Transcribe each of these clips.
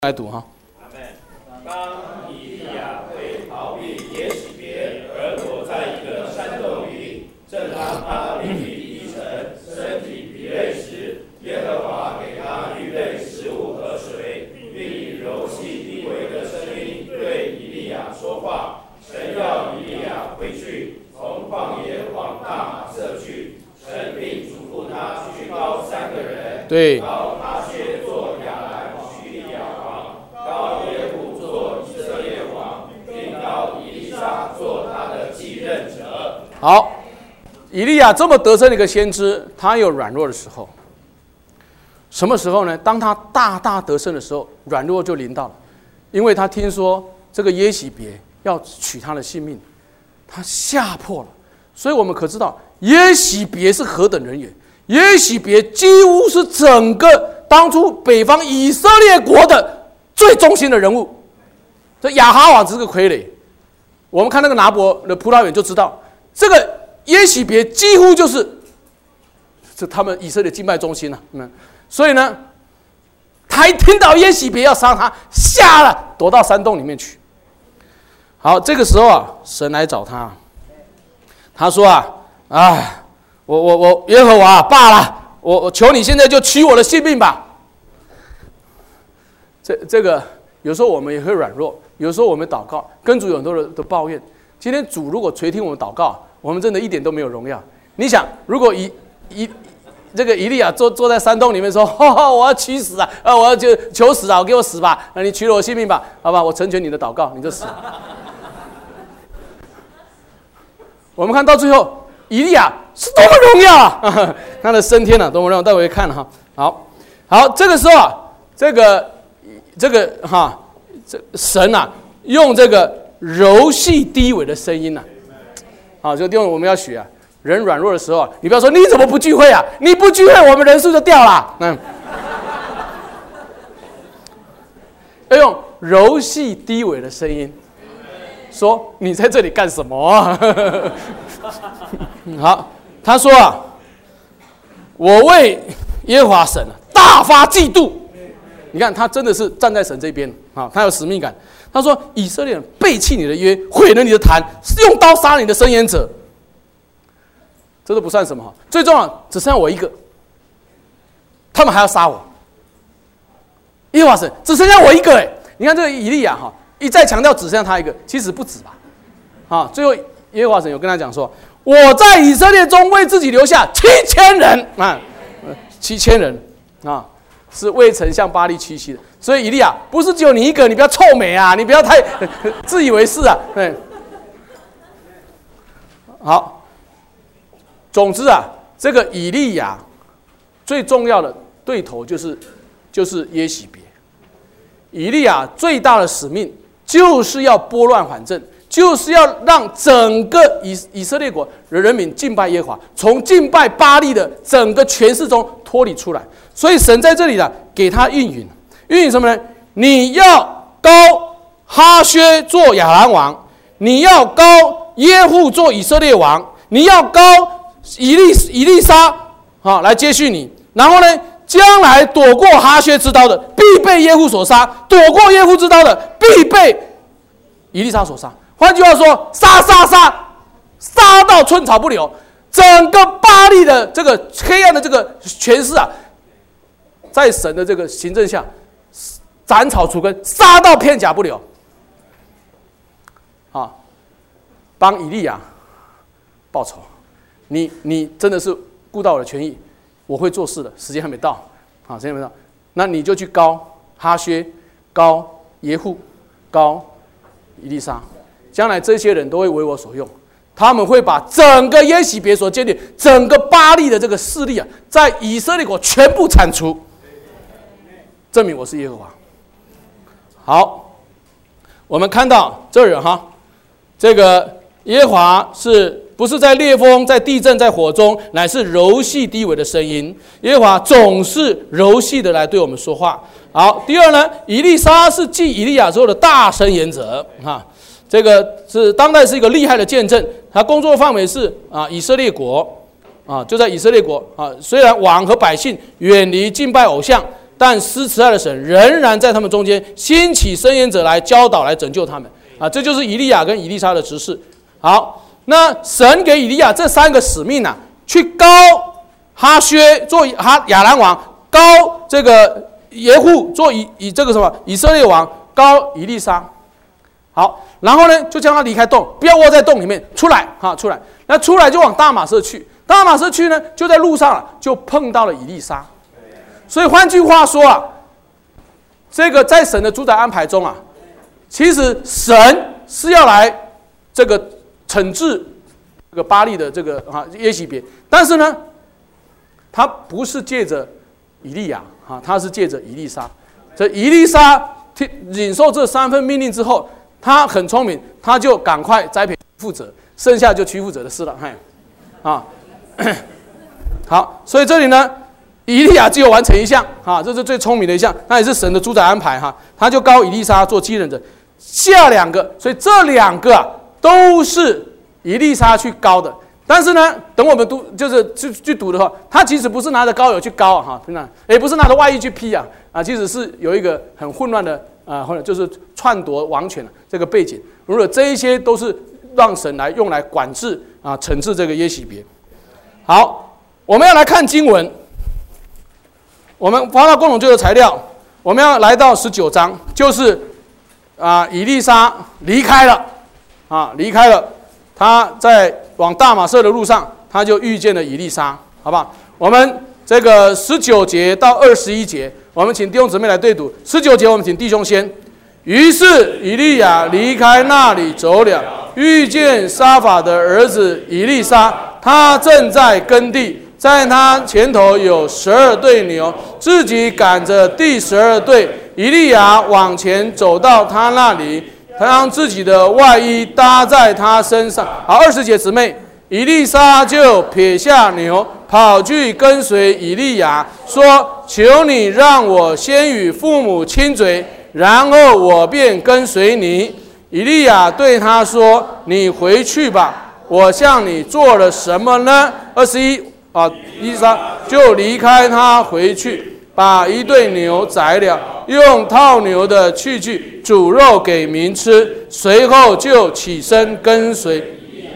来读哈。 当以利亚为逃避耶洗别而躲在一个山洞里，正当他另立衣尘，身体疲累时，耶和华给他预备食物和水，并以柔细低微的声音对以利亚说话。神要以利亚回去，从旷野往大马色去。神并嘱咐他去膏3个人， 对， 膏哈薛做亚兰叙利亚王，膏耶户做以色列王，并膏以利沙做他的继任者。 好，以利亚这么得胜的一个先知，他有软弱的时候。什么时候呢？当他大大得胜的时候，软弱就临到了，因为他听说这个耶洗别要取他的性命，他吓破了。所以我们可知道耶洗别是何等人也。耶洗别几乎是整个当初北方以色列国的最中心的人物。这亚哈王只是个傀儡。我们看那个拿伯的葡萄园就知道，这个耶洗别几乎就是他们以色列敬拜中心啊。所以呢，他一听到耶洗别要杀他，吓了，躲到山洞里面去。好，这个时候啊，神来找他，他说我耶和华罢了，我求你现在就取我的性命吧。这个有时候我们也会软弱，有时候我们祷告，跟主有很多人的抱怨。今天主如果垂听我们祷告，我们真的一点都没有荣耀。你想，如果这个以利亚坐在山洞里面说：“我要取死啊！我要就求死啊！给我死吧！你取了我性命吧，好吧？我成全你的祷告，你就死。”我们看到最后，以利亚是多么荣耀啊！他的升天啊，多么荣耀！待会看哈。好，这个时候啊，这个神啊，用这个柔细低微的声音呐，好，这个地方我们要学啊。人软弱的时候啊，你不要说你怎么不聚会啊？你不聚会，我们人数就掉了。要用柔细低微的声音说：“你在这里干什么啊？”好，他说啊，我为耶和华神大发嫉妒。你看，他真的是站在神这边啊，他有使命感。他说：“以色列人背弃你的约，毁了你的坛，用刀杀你的申言者。”这都不算什么，最重要只剩下我一个，他们还要杀我。耶和华神只剩下我一个你看这个以利亚一再强调只剩下他一个，其实不止吧。最后耶和华神有跟他讲说：“我在以色列中为自己留下7000人，7000人是未曾向巴力屈膝的。”所以以利亚不是只有你一个，你不要臭美啊，你不要太自以为是啊。对，好。总之啊，这个以利亚最重要的对头就是耶洗别。以利亚最大的使命就是要拨乱反正，就是要让整个以色列国的人民敬拜耶和华，从敬拜巴力的整个权势中脱离出来。所以神在这里呢，给他应允什么呢？你要膏哈薛做亚兰王，你要膏耶户做以色列王，你要膏以利沙来接续你，然后呢，将来躲过哈薛之刀的，必被耶户所杀；躲过耶户之刀的，必被以利沙所杀。换句话说，杀到寸草不留，整个巴力的这个黑暗的这个权势啊，在神的这个行政下，斩草除根，杀到片甲不留。帮以利亚报仇。你真的是顾到我的权益，我会做事的。时间还没到，时间还没到，那你就去膏哈薛、膏耶户、膏以利沙，将来这些人都会为我所用，他们会把整个耶洗别所建立、整个巴力的这个势力啊，在以色列国全部铲除，证明我是耶和华。好，我们看到这儿这个耶和华不是在烈风、在地震、在火中，乃是柔细低微的声音。耶和华总是柔细的来对我们说话。好，第二呢，以利沙是继以利亚之后的大申言者这个是当代是一个厉害的见证。他工作范围是以色列国就在以色列国虽然王和百姓远离敬拜偶像， 但施慈爱的神仍然在他们中间兴起申言者来教导、来拯救他们。啊，这就是以利亚跟以利沙的执事。好，那神给以利亚这3个使命啊，去膏哈薛做亚兰王，膏这个耶户做这个什么以色列王，膏以利沙。好，然后呢，就叫他离开洞，不要窝在洞里面，出来哈，出来。那出来就往大马色去，大马色去呢，就在路上就碰到了以利沙。所以换句话说啊，这个在神的主宰安排中啊，其实神是要来这个惩治这个巴力的这个耶洗别，但是呢，他不是借着以利亚啊，他是借着以利沙。这以利沙领受这3份命令之后，他很聪明，他就赶快栽培负责，剩下就屈服者的事了。好，所以这里呢。以利亚只有完成一项，这是最聪明的一项，那也是神的主宰安排，他就膏以利沙做继任者，下2个，所以这2个都是以利沙去膏的。但是呢，等我们读就是去读的话，他其实不是拿着膏油去膏也不是拿着外衣去披其实是有一个很混乱的或者就是篡夺王权这个背景。如果这一些都是让神来用来管制惩治这个耶洗别。好，我们要来看经文。我们发到共同救的材料，我们要来到19章，就是以利沙离开了，他在往大马色的路上，他就遇见了以利沙，好不好？我们这个19节到21节，我们请弟兄姊妹来对读。19节我们请弟兄先。于是以利亚离开那里走了，遇见沙法的儿子以利沙，他正在耕地。在他前头有12对牛，自己赶着第12对。以利亚往前走到他那里，他将自己的外衣搭在他身上。好，20节姊妹，以利沙就撇下牛，跑去跟随以利亚，说：“求你让我先与父母亲嘴，然后我便跟随你。”以利亚对他说：“你回去吧，我向你做了什么呢？”21以利沙就离开他回去，把1对牛宰了，用套牛的器具煮肉给民吃，随后就起身跟随。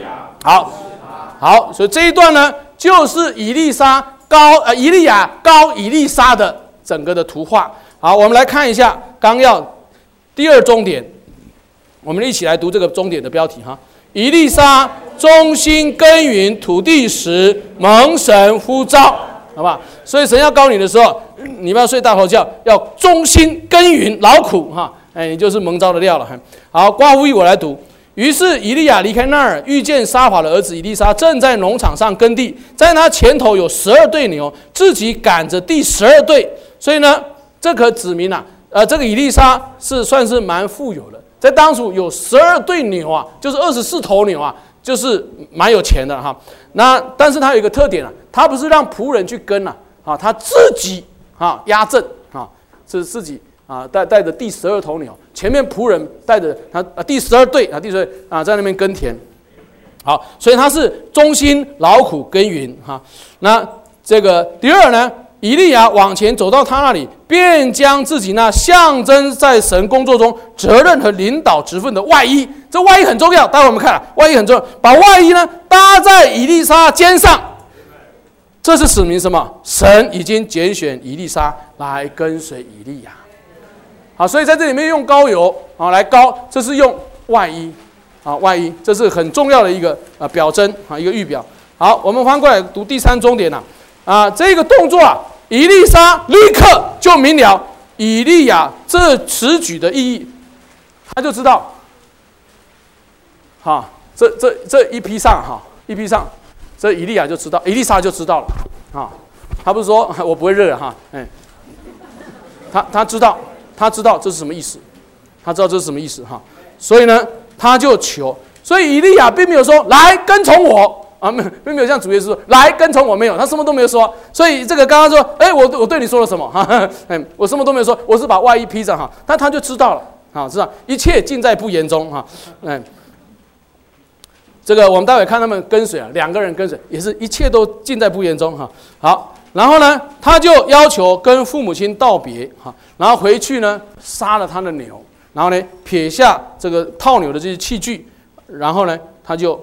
好，所以这一段呢，就是以利亚膏以利沙的整个的图画。好，我们来看一下纲要第2终点，我们一起来读这个终点的标题以利沙忠心耕耘土地时，蒙神呼召，好不好？所以神要膏你的时候，你不要睡大头觉，要忠心耕耘劳苦你就是蒙召的料了。好，括弧1我来读。于是以利亚离开那儿，遇见沙法的儿子以利沙正在农场上耕地，在他前头有12对牛，自己赶着第12对。所以呢，这可指明这个以利沙算是蛮富有的。在当初有12对牛就是24头牛就是蛮有钱的那但是他有一个特点他不是让仆人去跟他自己压阵是自己带着第12头牛，前面仆人带着他第12对第12对在那边耕田。好，所以他是忠心劳苦耕耘那这个第2呢？以利亚往前走到他那里，便将自己那象征在神工作中责任和领导职分的外衣，这外衣很重要，待会我们看外衣很重要，把外衣呢搭在以利沙肩上，这是指明什么？神已经拣选以利沙来跟随以利亚。好，所以在这里面用膏油来膏，这是用外衣外衣，这是很重要的一个表征一个预表。好，我们翻过来读第3终点这个动作以利沙立刻就明了以利亚这此举的意义，他就知道，这一批上这以利亚就知道，以利沙就知道了他不是说我不会热他知道这是什么意思，所以呢，他就求，所以以利亚并没有说来跟从我。并没有像主耶稣说来跟从我，没有，他什么都没有说。所以这个刚刚说，我对你说了什么？我什么都没有说，我是把外衣披上但他就知道了知道一切尽在不言中这个我们待会看他们跟随2个人跟随，也是一切都尽在不言中好， 然后呢，他就要求跟父母亲道别然后回去呢杀了他的牛，然后呢撇下这个套牛的这些器具，然后呢他就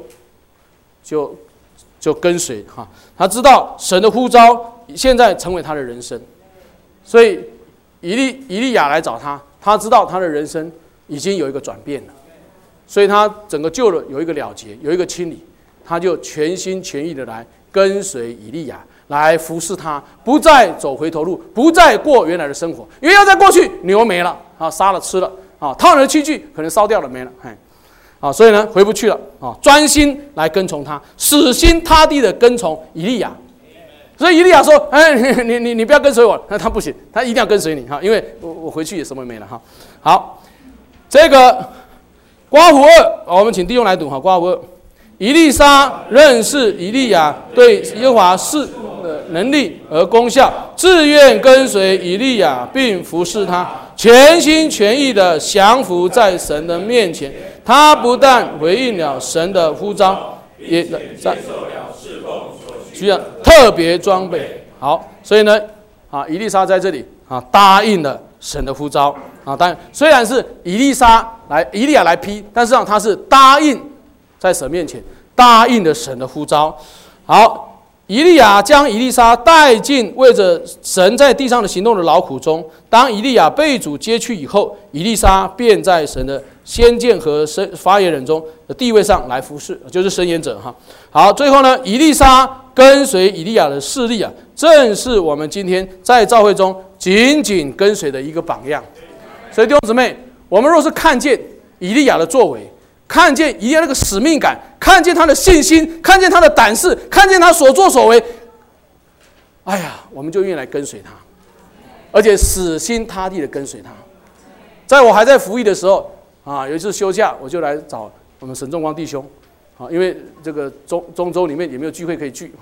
跟随他知道神的呼召现在成为他的人生，所以以利亚来找他，他知道他的人生已经有一个转变了，所以他整个旧的有一个了结，有一个清理，他就全心全意的来跟随以利亚，来服侍他，不再走回头路，不再过原来的生活，因为要再过去牛没了杀了吃了套牛的器具可能烧掉了没了所以呢回不去了专心来跟从他，死心塌地的跟从以利亚。所以以利亚说：“你不要跟随我。”那他不行，他一定要跟随你因为我回去也什么也没了好，这个刮胡2，我们请弟兄来读刮胡2。以利沙认识以利亚对耶和华事的能力和功效，自愿跟随以利亚，并服侍他，全心全意的降服在神的面前。他不但回应了神的呼召，也在需要特别装备。好，所以呢，以利沙在这里答应了神的呼召当然，虽然是以利亚来批，但是他是答应在神面前答应了神的呼召。好，以利亚将以利沙带进为着神在地上的行动的劳苦中。当以利亚被主接去以后，以利沙便在神的先见和发言人中的地位上来服侍，就是申言者好，最后呢，以利沙跟随以利亚的事例正是我们今天在教会中紧紧跟随的一个榜样。所以弟兄姊妹，我们若是看见以利亚的作为，看见以利亚那个使命感，看见他的信心，看见他的胆识，看见他所作所为，我们就愿意来跟随他，而且死心塌地的跟随他。在我还在服役的时候有一次休假，我就来找我们沈仲光弟兄因为这个中州里面也没有聚会可以聚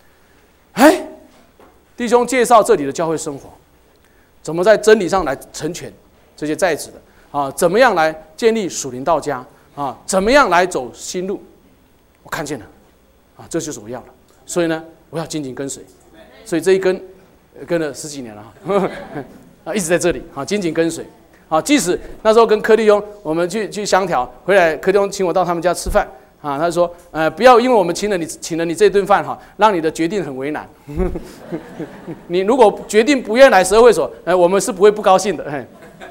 弟兄介绍这里的教会生活，怎么在真理上来成全这些在职的怎么样来建立属灵道家怎么样来走新路，我看见了这就是我要的，所以呢我要紧紧跟随，所以这一跟了10几年了一直在这里紧紧跟随即使那时候跟柯弟兄我们去相调，回来柯弟兄请我到他们家吃饭他说不要因为我们请了你这顿饭让你的决定很为难你如果决定不愿来十二会所我们是不会不高兴的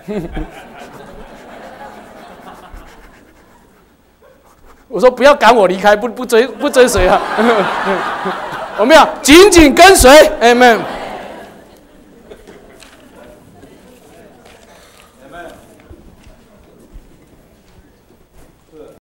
我说不要赶我离开，不追随我们要紧紧跟随 Amen。 是